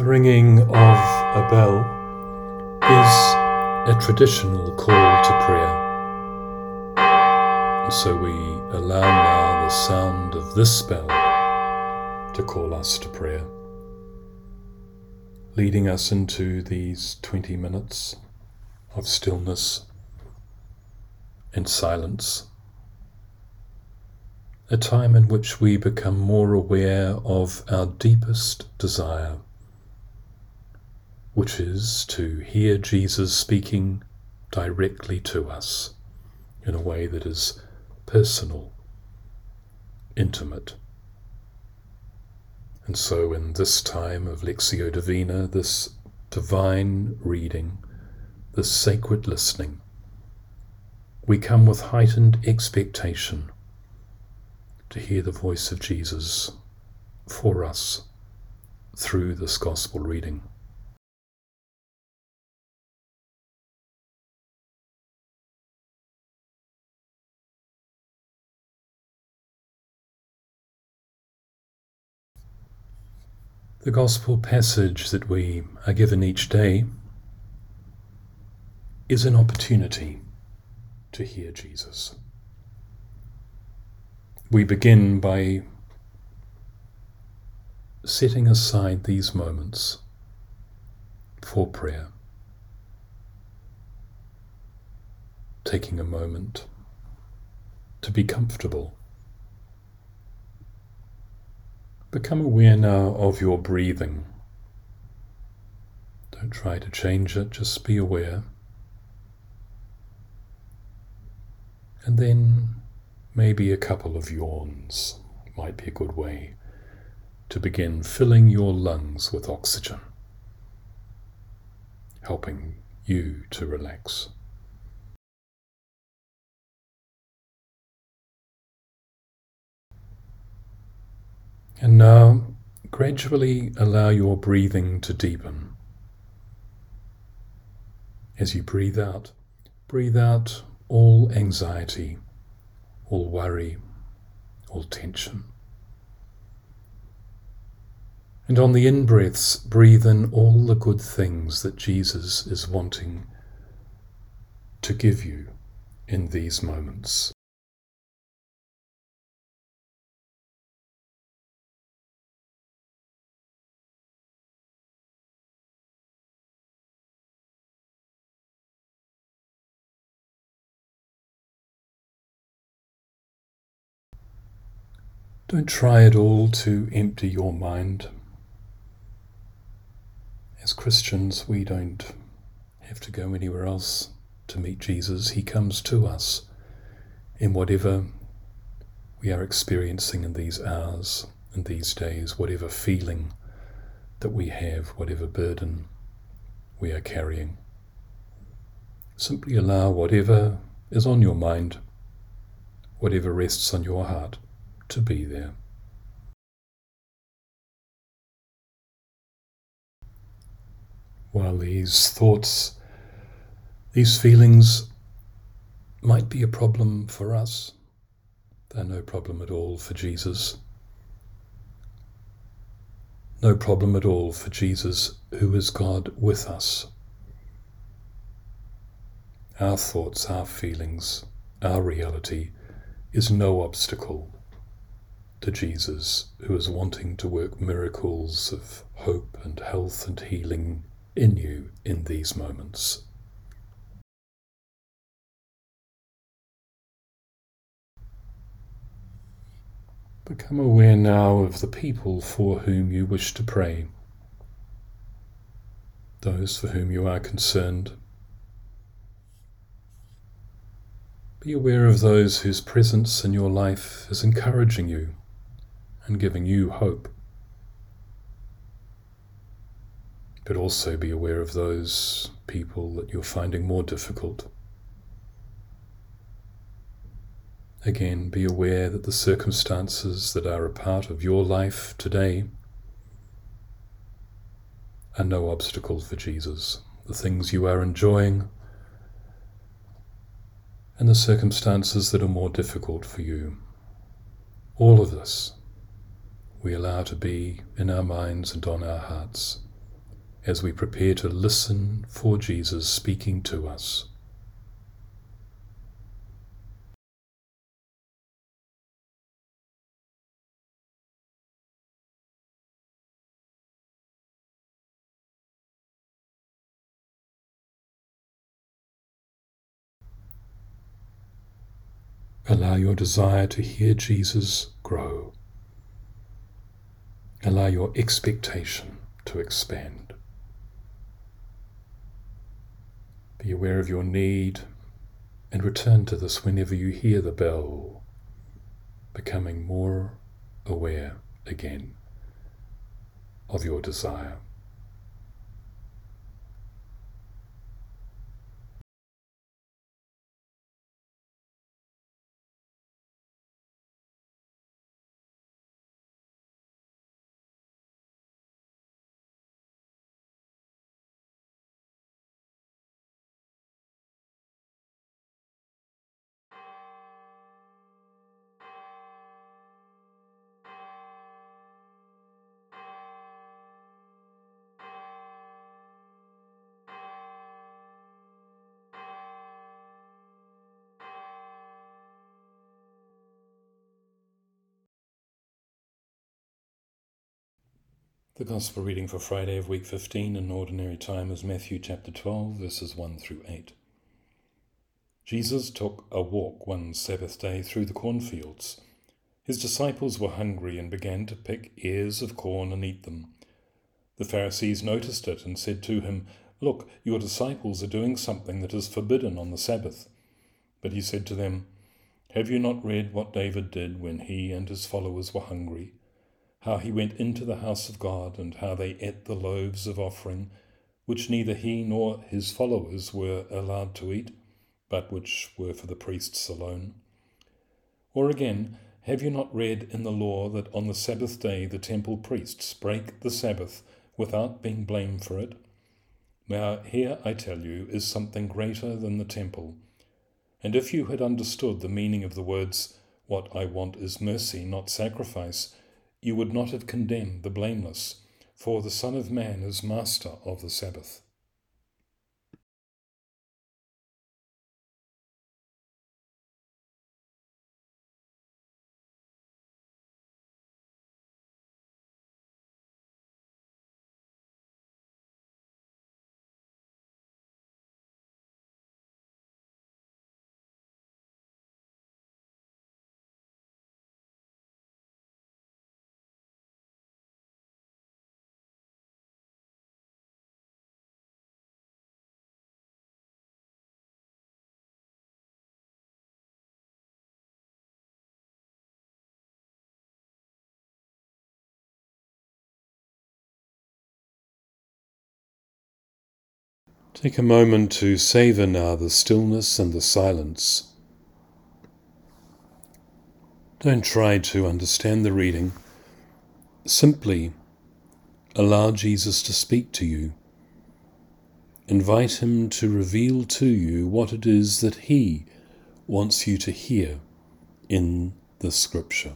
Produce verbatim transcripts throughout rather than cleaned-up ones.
The ringing of a bell is a traditional call to prayer. And so we allow now the sound of this bell to call us to prayer, leading us into these twenty minutes of stillness and silence, a time in which we become more aware of our deepest desire, which is to hear Jesus speaking directly to us in a way that is personal, intimate. And so in this time of Lectio Divina, this divine reading, this sacred listening, we come with heightened expectation to hear the voice of Jesus for us through this gospel reading. The gospel passage that we are given each day is an opportunity to hear Jesus. We begin by setting aside these moments for prayer, taking a moment to be comfortable. Become aware now of your breathing. Don't try to change it, just be aware. And then maybe a couple of yawns might be a good way to begin filling your lungs with oxygen, helping you to relax. And now, gradually allow your breathing to deepen. As you breathe out, breathe out all anxiety, all worry, all tension. And on the in-breaths, breathe in all the good things that Jesus is wanting to give you in these moments. Don't try at all to empty your mind. As Christians, we don't have to go anywhere else to meet Jesus. He comes to us in whatever we are experiencing in these hours and these days, whatever feeling that we have, whatever burden we are carrying. Simply allow whatever is on your mind, whatever rests on your heart, to be there. While these thoughts, these feelings might be a problem for us, they're no problem at all for Jesus. No problem at all for Jesus, who is God with us. Our thoughts, our feelings, our reality is no obstacle to Jesus, who is wanting to work miracles of hope and health and healing in you in these moments. Become aware now of the people for whom you wish to pray, those for whom you are concerned. Be aware of those whose presence in your life is encouraging you and giving you hope. But also be aware of those people that you're finding more difficult. Again, be aware that the circumstances that are a part of your life today are no obstacle for Jesus. The things you are enjoying and the circumstances that are more difficult for you. All of this we allow to be in our minds and on our hearts as we prepare to listen for Jesus speaking to us. Allow your desire to hear Jesus grow. Allow your expectation to expand. Be aware of your need and return to this whenever you hear the bell, becoming more aware again of your desire. The Gospel reading for Friday of week fifteen in Ordinary Time is Matthew chapter twelve, verses one through eight. Jesus took a walk one Sabbath day through the cornfields. His disciples were hungry and began to pick ears of corn and eat them. The Pharisees noticed it and said to him, "Look, your disciples are doing something that is forbidden on the Sabbath." But he said to them, "Have you not read what David did when he and his followers were hungry? How he went into the house of God, and how they ate the loaves of offering, which neither he nor his followers were allowed to eat, but which were for the priests alone? Or again, have you not read in the law that on the Sabbath day the temple priests break the Sabbath without being blamed for it? Now here, I tell you, is something greater than the temple. And if you had understood the meaning of the words, 'What I want is mercy, not sacrifice,' you would not have condemned the blameless, for the Son of Man is master of the Sabbath." Take a moment to savor now the stillness and the silence. Don't try to understand the reading. Simply allow Jesus to speak to you. Invite him to reveal to you what it is that he wants you to hear in the Scripture.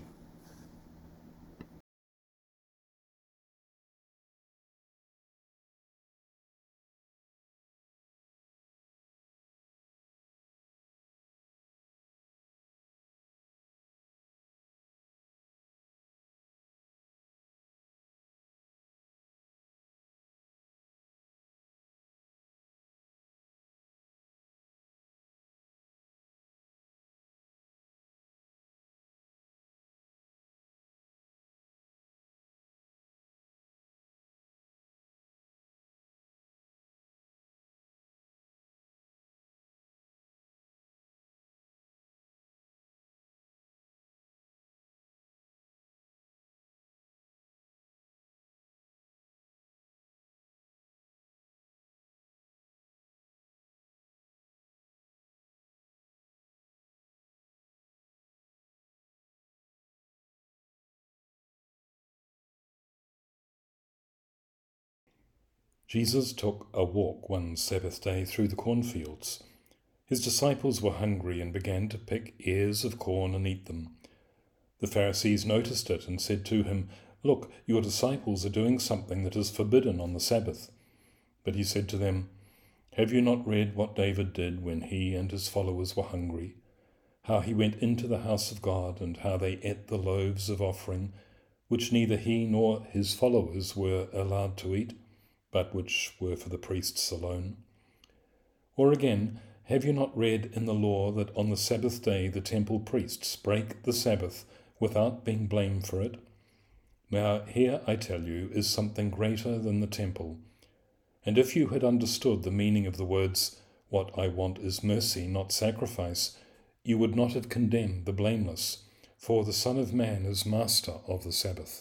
Jesus took a walk one Sabbath day through the cornfields. His disciples were hungry and began to pick ears of corn and eat them. The Pharisees noticed it and said to him, "Look, your disciples are doing something that is forbidden on the Sabbath." But he said to them, "Have you not read what David did when he and his followers were hungry? How he went into the house of God, and how they ate the loaves of offering, which neither he nor his followers were allowed to eat, but which were for the priests alone? Or again, have you not read in the law that on the Sabbath day the temple priests break the Sabbath without being blamed for it? Now here, I tell you, is something greater than the temple. And if you had understood the meaning of the words, 'What I want is mercy, not sacrifice,' you would not have condemned the blameless, for the Son of Man is master of the Sabbath."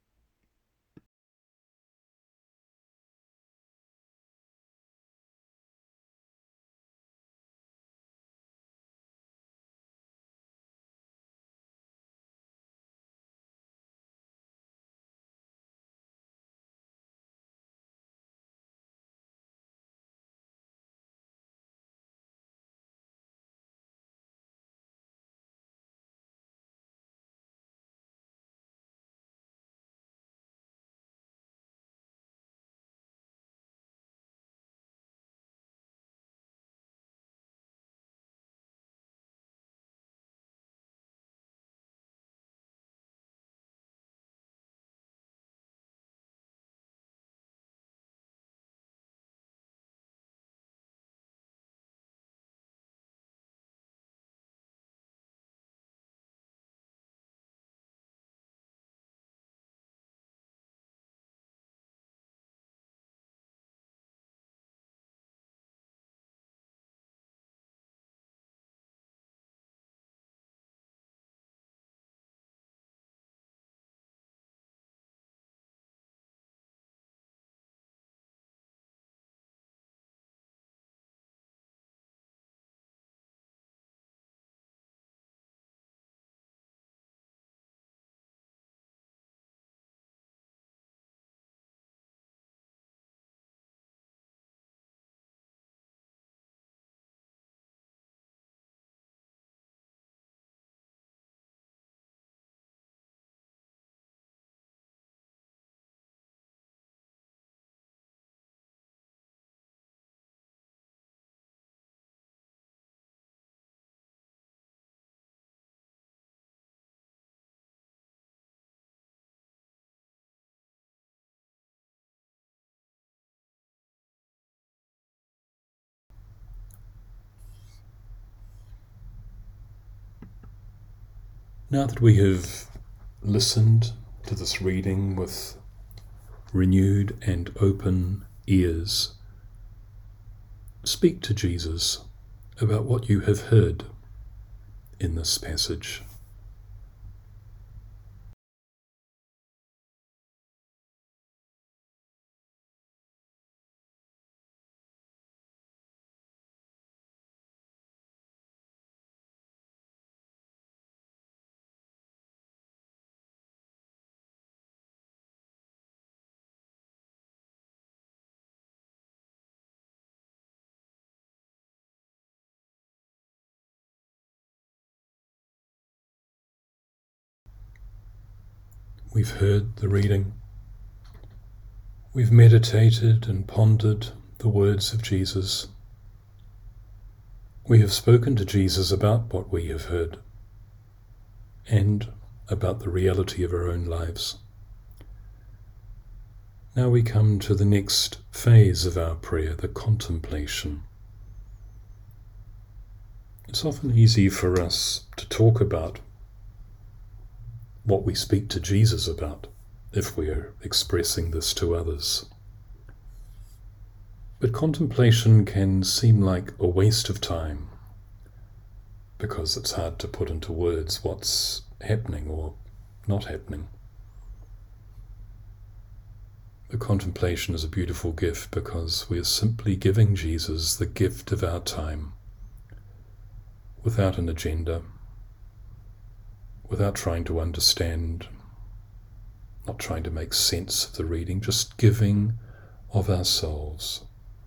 Now that we have listened to this reading with renewed and open ears, speak to Jesus about what you have heard in this passage. We've heard the reading. We've meditated and pondered the words of Jesus. We have spoken to Jesus about what we have heard and about the reality of our own lives. Now we come to the next phase of our prayer, the contemplation. It's often easy for us to talk about what we speak to Jesus about if we are expressing this to others. But contemplation can seem like a waste of time because it's hard to put into words what's happening or not happening. The contemplation is a beautiful gift because we are simply giving Jesus the gift of our time without an agenda, without trying to understand, not trying to make sense of the reading, just giving of ourselves.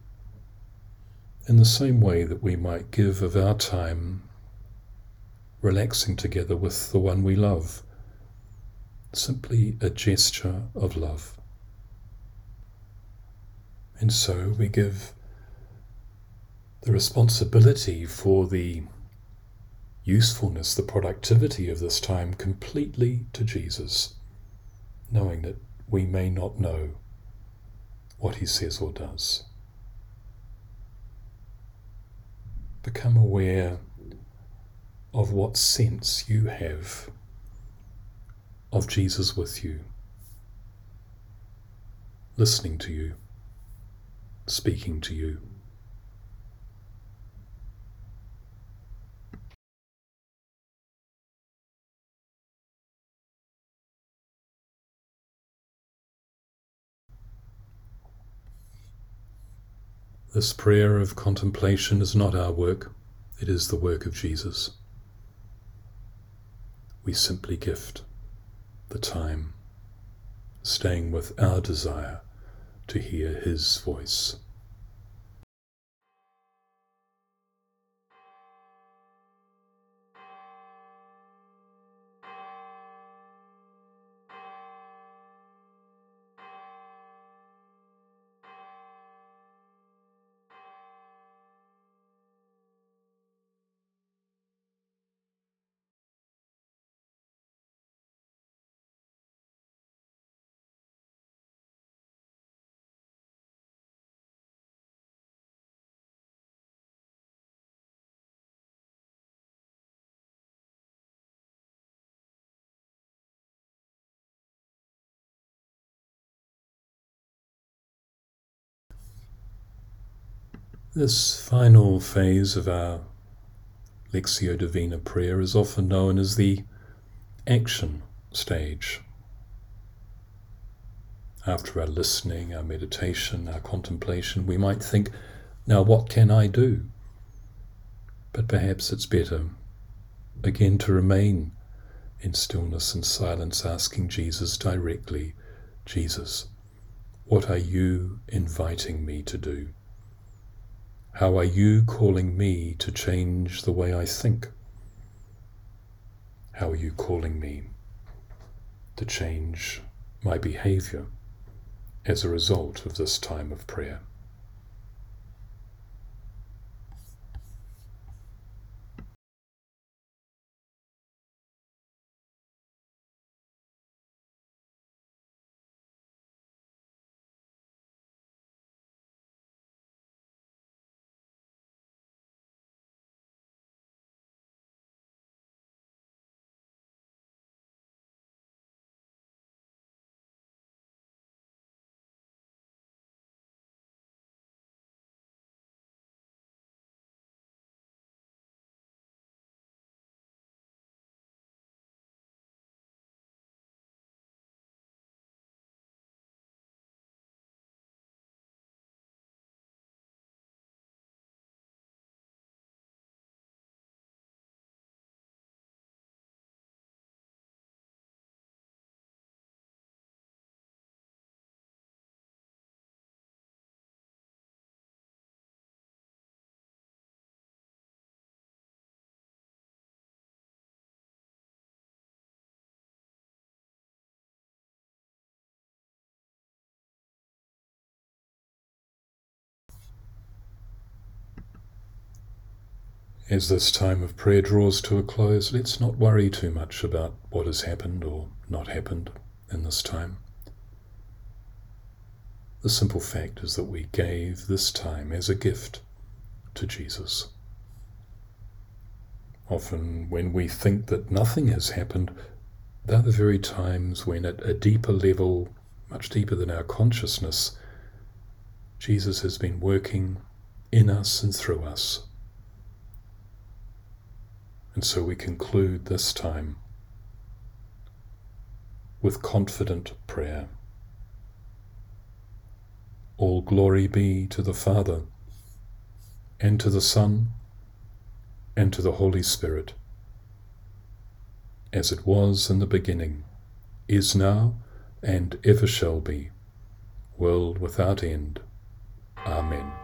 In the same way that we might give of our time relaxing together with the one we love, simply a gesture of love. And so we give the responsibility for the usefulness, the productivity of this time completely to Jesus, knowing that we may not know what he says or does. Become aware of what sense you have of Jesus with you, listening to you, speaking to you. This prayer of contemplation is not our work, it is the work of Jesus. We simply gift the time, staying with our desire to hear his voice. This final phase of our Lectio Divina prayer is often known as the action stage. After our listening, our meditation, our contemplation, we might think, now what can I do? But perhaps it's better, again, to remain in stillness and silence, asking Jesus directly, Jesus, what are you inviting me to do? How are you calling me to change the way I think? How are you calling me to change my behavior as a result of this time of prayer? As this time of prayer draws to a close, let's not worry too much about what has happened or not happened in this time. The simple fact is that we gave this time as a gift to Jesus. Often when we think that nothing has happened, they're the very times when at a deeper level, much deeper than our consciousness, Jesus has been working in us and through us. And so we conclude this time with confident prayer. All glory be to the Father, and to the Son, and to the Holy Spirit, as it was in the beginning, is now, and ever shall be, world without end. Amen.